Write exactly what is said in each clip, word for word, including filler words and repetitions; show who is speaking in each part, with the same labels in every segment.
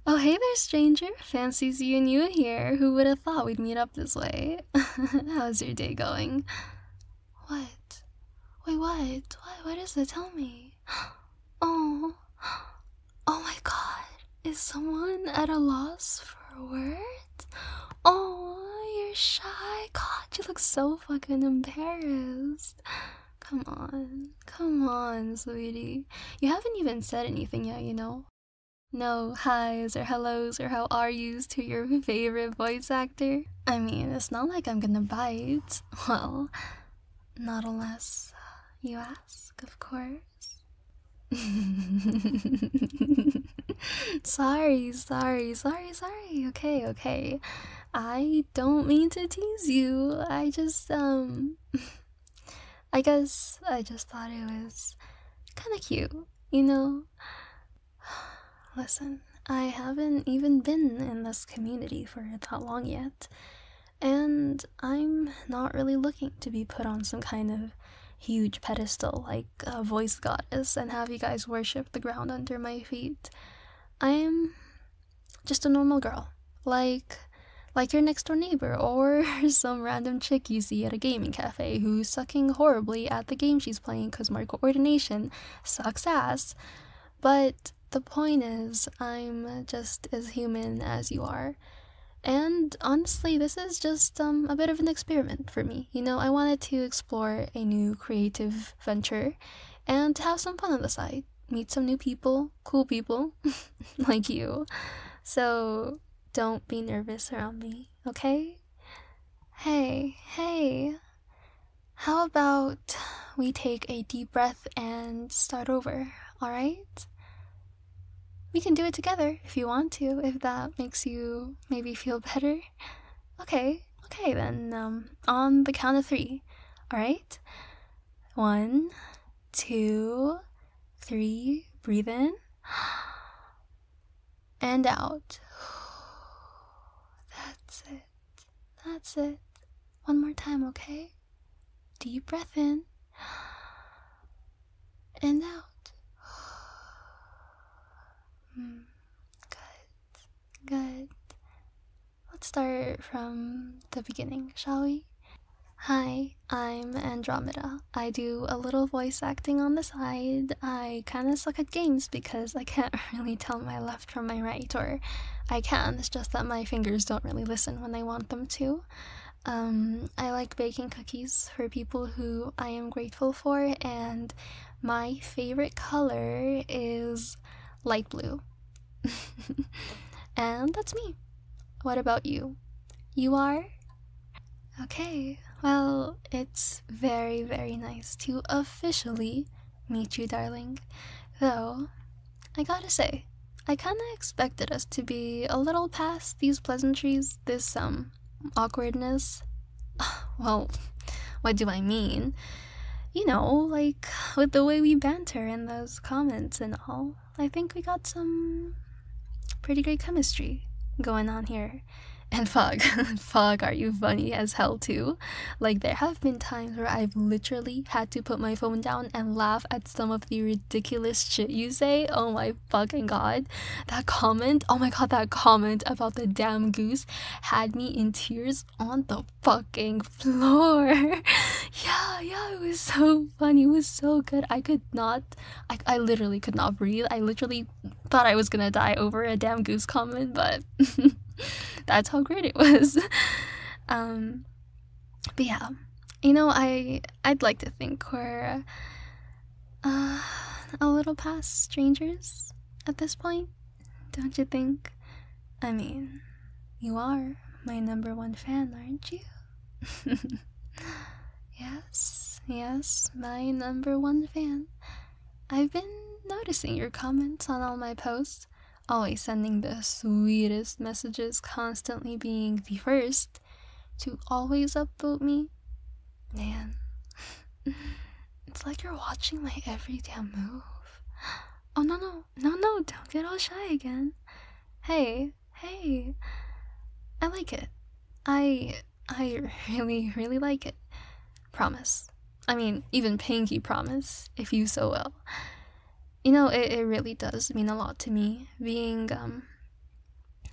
Speaker 1: Oh, hey there, stranger. Fancy seeing you here. Who would have thought we'd meet up this way? How's your day going? What? Wait, what? What? What is it? Tell me. Oh. Oh my god. Is someone at a loss for words? Oh, you're shy. God, you look so fucking embarrassed. Come on. Come on, sweetie. You haven't even said anything yet, you know? No highs or hellos or how are yous to your favorite voice actor? I mean, it's not like I'm gonna bite. Well, not unless you ask, of course. Sorry, sorry, sorry, sorry. Okay, okay. I don't mean to tease you. I just, um. I guess I just thought it was kinda cute, you know? Listen, I haven't even been in this community for that long yet, and I'm not really looking to be put on some kind of huge pedestal like a voice goddess and have you guys worship the ground under my feet. I'm just a normal girl, like like your next door neighbor or some random chick you see at a gaming cafe who's sucking horribly at the game she's playing because my coordination sucks ass. But the point is, I'm just as human as you are. And honestly, this is just um, a bit of an experiment for me. You know, I wanted to explore a new creative venture and have some fun on the side. Meet some new people, cool people, like you. So don't be nervous around me, okay? Hey, hey. How about we take a deep breath and start over, alright? We can do it together if you want to, if that makes you maybe feel better. Okay, okay then, um, on the count of three, alright? One, two, three, breathe in, and out. That's it, that's it. One more time, okay? Deep breath in, and out. Mm, good, good. Let's start from the beginning, shall we? Hi, I'm Andromeda. I do a little voice acting on the side. I kinda suck at games because I can't really tell my left from my right, or I can, it's just that my fingers don't really listen when I want them to. Um, I like baking cookies for people who I am grateful for, and my favorite color is light blue. And that's me. What about you? You are? Okay, well, it's very, very nice to officially meet you, darling. Though, I gotta say, I kinda expected us to be a little past these pleasantries, this, um, awkwardness. Well, what do I mean? You know, like, with the way we banter in those comments and all, I think we got some pretty great chemistry going on here. And fuck, fuck, are you funny as hell too? Like, there have been times where I've literally had to put my phone down and laugh at some of the ridiculous shit you say. Oh my fucking god. That comment, oh my god, that comment about the damn goose had me in tears on the fucking floor. Yeah, yeah, it was so funny. It was so good. I could not, I, I literally could not breathe. I literally thought I was gonna die over a damn goose comment, but that's how great it was. um, but yeah, you know, I I'd like to think we're uh, a little past strangers at this point, don't you think? I mean, you are my number one fan, aren't you? Yes, yes, my number one fan. I've been noticing your comments on all my posts. Always sending the sweetest messages, constantly being the first to always upvote me. Man, it's like you're watching my every damn move. Oh no no, no no, don't get all shy again. Hey, hey, I like it. I, I really, really like it. Promise. I mean, even Pinky promise, if you so will. You know, it, it really does mean a lot to me, being, um,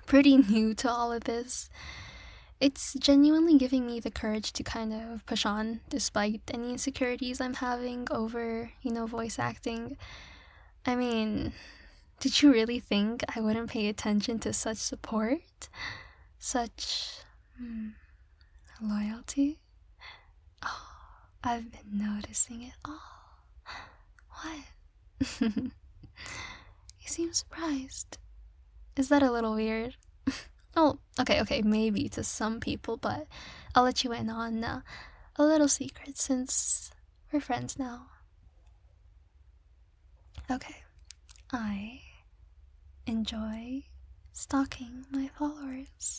Speaker 1: pretty new to all of this. It's genuinely giving me the courage to kind of push on despite any insecurities I'm having over, you know, voice acting. I mean, did you really think I wouldn't pay attention to such support? Such hmm, loyalty? Oh, I've been noticing it all. What? You seem surprised. Is that a little weird? Oh, okay, okay, maybe to some people, but I'll let you in on uh, a little secret since we're friends now. Okay, I enjoy stalking my followers.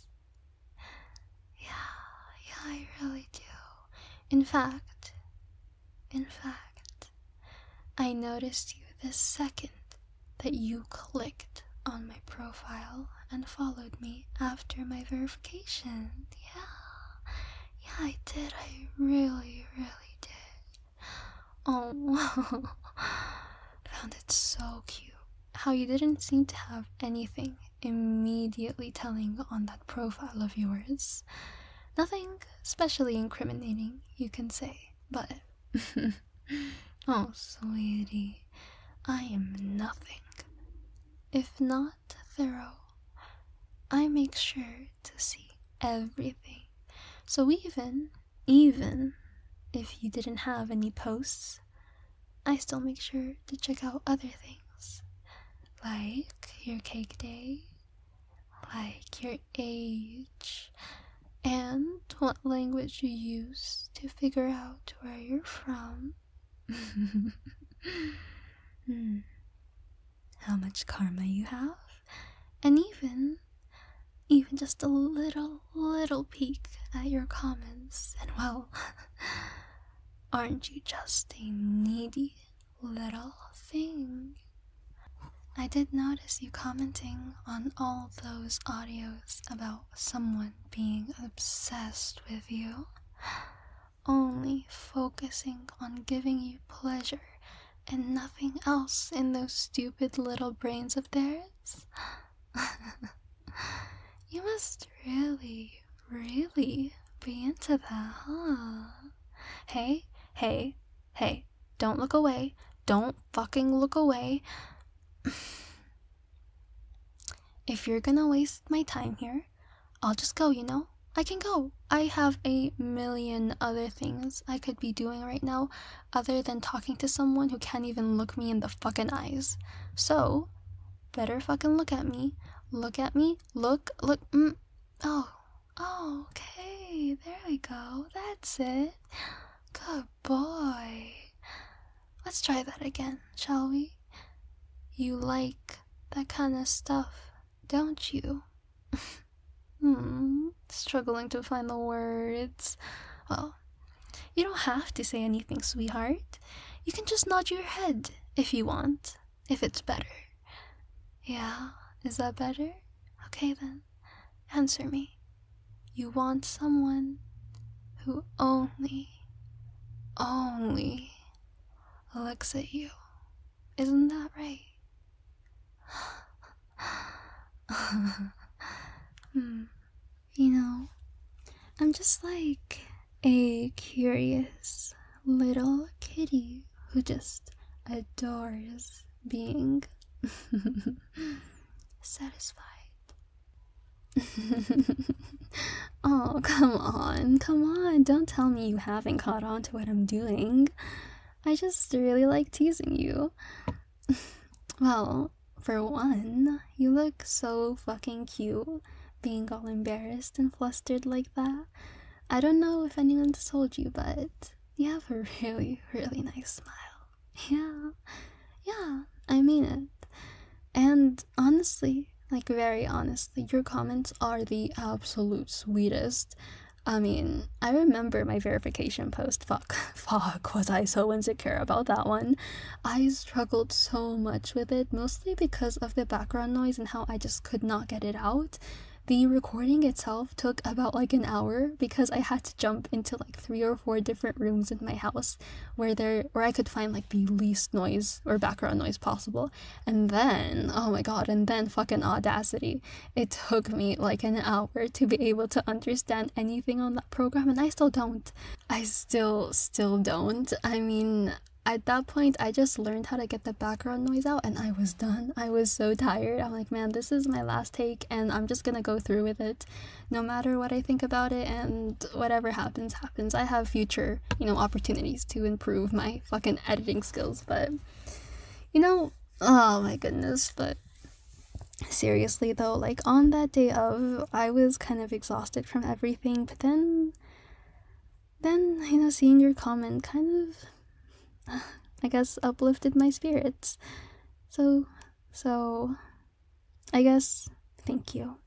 Speaker 1: Yeah, yeah, I really do. In fact, in fact, I noticed you the second that you clicked on my profile and followed me after my verification. Yeah, yeah, I did. I really, really did. Oh, found it so cute how you didn't seem to have anything immediately telling on that profile of yours. Nothing especially incriminating, you can say, but oh, sweetie, I am nothing if not thorough. I make sure to see everything. So even, even if you didn't have any posts, I still make sure to check out other things. Like your cake day, like your age, and what language you use to figure out where you're from. hmm. How much karma you have, and even, even just a little, little peek at your comments, and well, aren't you just a needy little thing? I did notice you commenting on all those audios about someone being obsessed with you, only focusing on giving you pleasure and nothing else in those stupid little brains of theirs. You must really, really be into that, huh? Hey, hey, hey, don't look away. Don't fucking look away. If you're gonna waste my time here, I'll just go, you know? I can go. I have a million other things I could be doing right now other than talking to someone who can't even look me in the fucking eyes. So, better fucking look at me. Look at me. Look, look. Mm. Oh, oh, okay. There we go. That's it. Good boy. Let's try that again, shall we? You like that kind of stuff, don't you? Hmm, struggling to find the words. Well, you don't have to say anything, sweetheart. You can just nod your head if you want, if it's better. Yeah, is that better? Okay then, answer me. You want someone who only, only looks at you. Isn't that right? hmm. You know, I'm just like a curious little kitty who just adores being satisfied. Oh, come on, come on, don't tell me you haven't caught on to what I'm doing. I just really like teasing you. Well, for one, you look so fucking cute, being all embarrassed and flustered like that. I don't know if anyone's told you, but you have a really, really nice smile. Yeah, yeah, I mean it. And honestly, like very honestly, your comments are the absolute sweetest. I mean, I remember my verification post. Fuck, fuck, was I so insecure about that one? I struggled so much with it, mostly because of the background noise and how I just could not get it out. the recording itself took about like an hour because I had to jump into like three or four different rooms in my house where there where I could find like the least noise or background noise possible. And then, oh my god, and then fucking Audacity. It took me like an hour to be able to understand anything on that program, and I still don't. I still still don't. I mean, at that point, I just learned how to get the background noise out and I was done. I was so tired. I'm like, man, this is my last take and I'm just gonna go through with it no matter what I think about it, and whatever happens, happens. I have future, you know, opportunities to improve my fucking editing skills, but, you know, oh my goodness, but seriously though, like on that day of, I was kind of exhausted from everything, but then, then, you know, seeing your comment kind of, I guess, uplifted my spirits. So, so, I guess, thank you.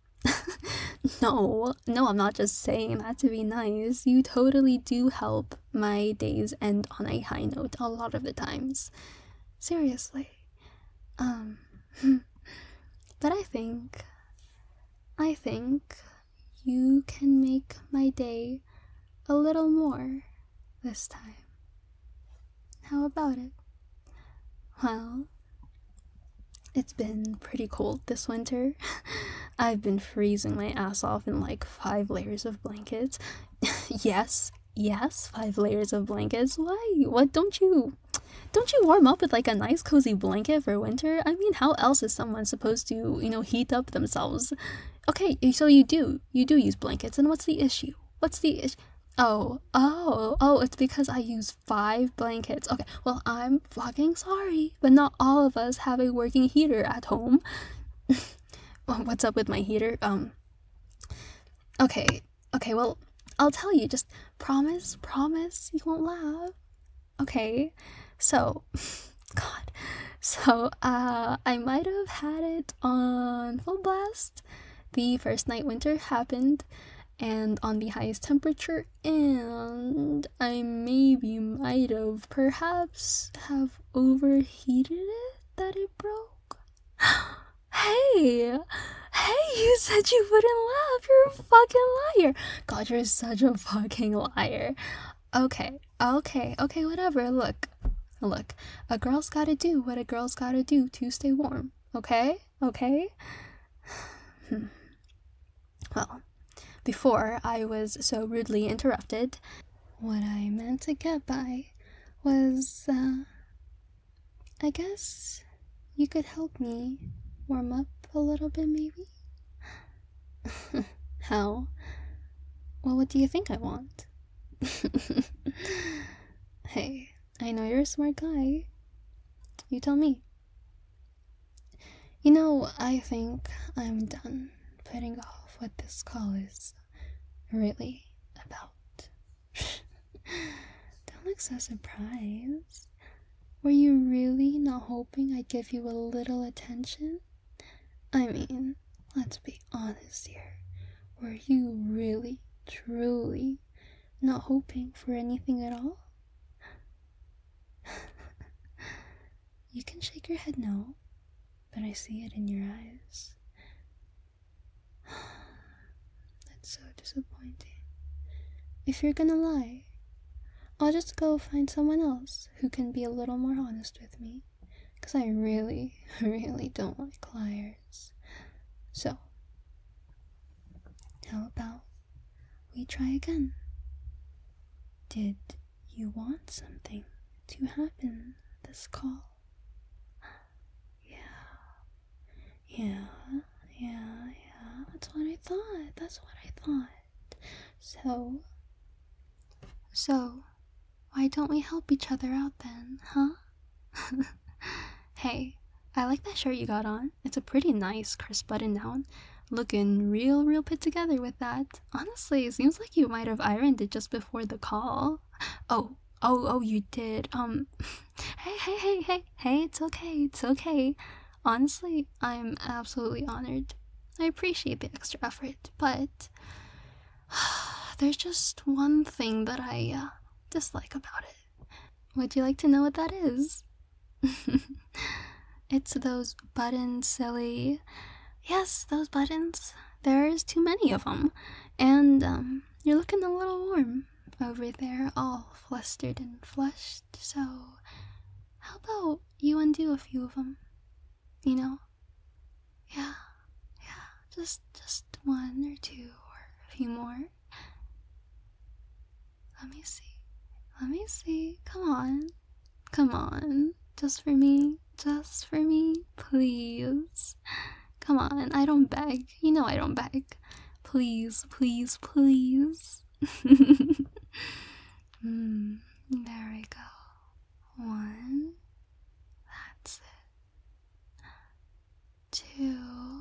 Speaker 1: no, no, I'm not just saying that to be nice. You totally do help my days end on a high note a lot of the times. Seriously. Um, but I think, I think you can make my day a little more this time. How about it? Well, it's been pretty cold this winter. I've been freezing my ass off in like five layers of blankets. yes, yes, five layers of blankets. Why? What don't you... Don't you warm up with like a nice cozy blanket for winter? I mean, how else is someone supposed to, you know, heat up themselves? Okay, so you do. You do use blankets, and what's the issue? What's the issue? Oh, oh, oh, it's because I use five blankets. Okay, well, I'm fucking sorry, but not all of us have a working heater at home. What's up with my heater? Um, okay, okay, well, I'll tell you, just promise, promise you won't laugh. Okay, so, God, so, uh, I might have had it on full blast the first night winter happened, and on the highest temperature, and I maybe might have perhaps have overheated it that it broke. Hey, hey, you said you wouldn't laugh. You're a fucking liar. God, you're such a fucking liar. Okay, okay, okay, whatever. Look, look, a girl's gotta do what a girl's gotta do to stay warm. Okay, okay. Well, before I was so rudely interrupted, what I meant to get by was, uh, I guess you could help me warm up a little bit, maybe? How? Well, what do you think I want? Hey, I know you're a smart guy. You tell me. You know, I think I'm done putting off what this call is really about. Don't look so surprised. Were you really not hoping I'd give you a little attention? I mean, let's be honest here. Were you really, truly not hoping for anything at all? You can shake your head no, but I see it in your eyes. That's so disappointing. If you're gonna lie, I'll just go find someone else who can be a little more honest with me, because I really, really don't like liars. So, how about we try again? Did you want something to happen this call? Yeah, yeah, yeah, that's what I thought, that's what I thought. So, so, why don't we help each other out then, huh? Hey, I like that shirt you got on. It's a pretty nice, crisp button down. Looking real, real put together with that. Honestly, it seems like you might have ironed it just before the call. Oh, oh, oh, you did. Um, hey, hey, hey, hey, hey, it's okay, it's okay. Honestly, I'm absolutely honored. I appreciate the extra effort, but there's just one thing that I uh, dislike about it. Would you like to know what that is? It's those buttons, silly. Yes, those buttons. There's too many of them. And, um, you're looking a little warm over there, all flustered and flushed, so how about you undo a few of them? You know? Yeah, yeah, just, just one or two or a few more. Let me see. Let me see. Come on. Come on. Just for me. Just for me. Please. Come on. I don't beg. You know I don't beg. Please, please, please. mm, there we go. One. That's it. Two.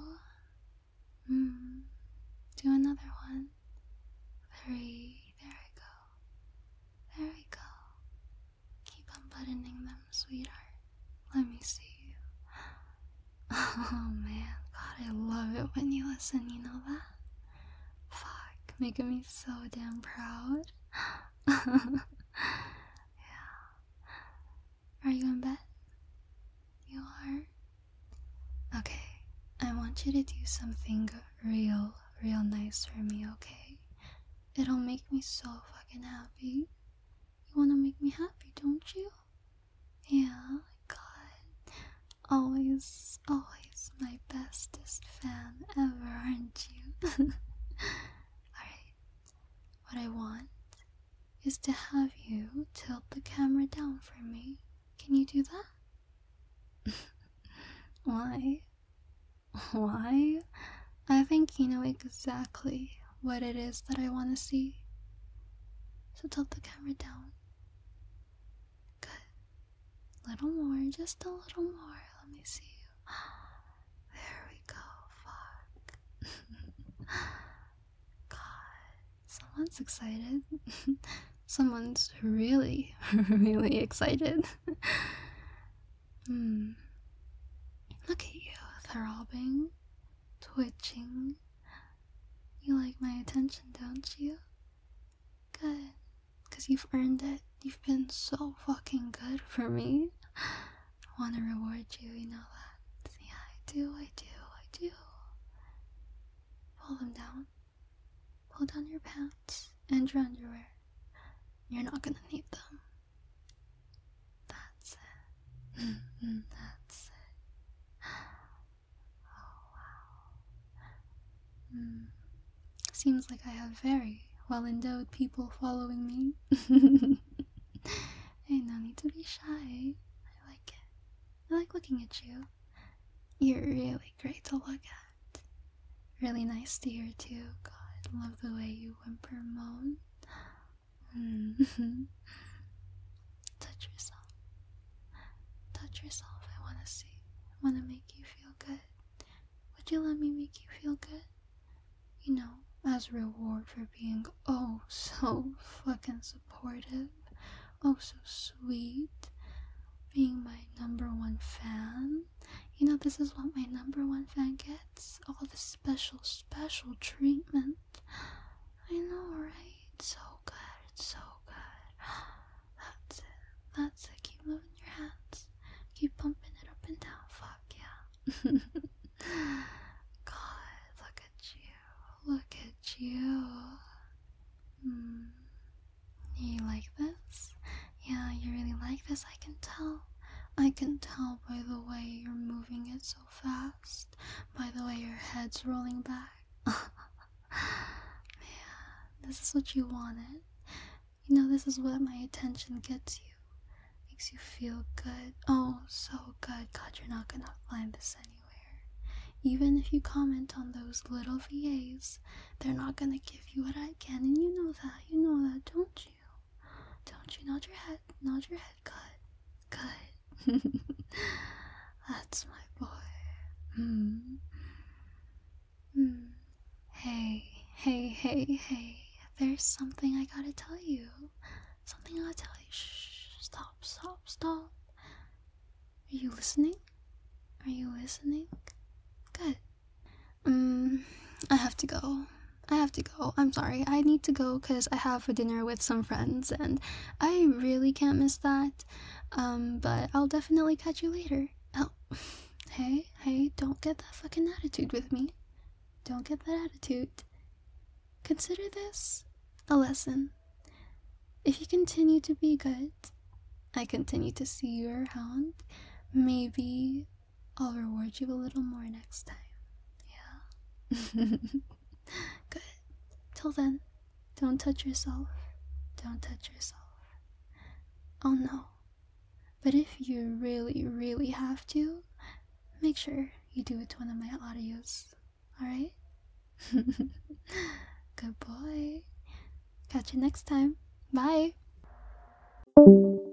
Speaker 1: Mm, do another one. Three. There we go. There we go. Keep unbuttoning them, sweetheart. Let me see you. Oh man, God, I love it when you listen, you know that? Fuck, making me so damn proud. Yeah. Are you in bed? You are? Okay, I want you to do something real, real nice for me, okay? It'll make me so fucking happy. You wanna make me happy, don't you? Yeah, God. Always, always my bestest fan ever, aren't you? Alright, what I want is to have you tilt the camera down for me. Can you do that? Why? Why? I think you know exactly what it is that I want to see. So tilt the camera down. Good. Little more, just a little more. Let me see you. There we go. Fuck. God. Someone's excited. Someone's really, really excited. Hmm. Look at you, throbbing, twitching. You like my attention, don't you? Good. Because you've earned it. You've been so fucking good for me. I want to reward you, you know that. Yeah, I do, I do, I do. Pull them down. Pull down your pants and your underwear. You're not gonna need them. That's it. That's it. Oh, wow. Mm. Seems like I have very well-endowed people following me. Hey, no need to be shy. I like it. I like looking at you. You're really great to look at. Really nice to hear too. God, love the way you whimper and moan. Mm. Touch yourself. Touch yourself. I want to see. I want to make you feel good. Would you let me make you feel good? You know, as a reward for being oh so fucking supportive, oh so sweet, being my number one fan. You know, this is what my number one fan gets. All the special, special treatment. I know, right? It's so good. It's so good. That's it. That's it. Keep moving your hands. Keep pumping it up and down. Fuck yeah. God, look at you. Look at you. Hmm. You like this? Yeah, you really like this, I can tell. I can tell by the way you're moving it so fast, by the way your head's rolling back. Man, this is what you wanted. You know, this is what my attention gets you. Makes you feel good. Oh, so good. God, you're not gonna find this anywhere. Even if you comment on those little V As, they're not gonna give you what I can, and you know that. You know that, don't you? Don't you? Nod your head. Nod your head. Good. Good. That's my boy. Hmm. Hmm. Hey, hey, hey, hey. There's something I gotta tell you. Something I gotta tell you. Shh. Stop, stop, stop. Are you listening? Are you listening? Good. Um, I have to go. I have to go. I'm sorry. I need to go because I have a dinner with some friends and I really can't miss that. Um, but I'll definitely catch you later. Oh, hey, hey, don't get that fucking attitude with me. don't get that attitude. Consider this a lesson. If you continue to be good, I continue to see you around, maybe I'll reward you a little more next time. Yeah? Good. Till then, don't touch yourself. Don't touch yourself. Oh no. But if you really, really have to, make sure you do it to one of my audios. Alright? Good boy. Catch you next time. Bye.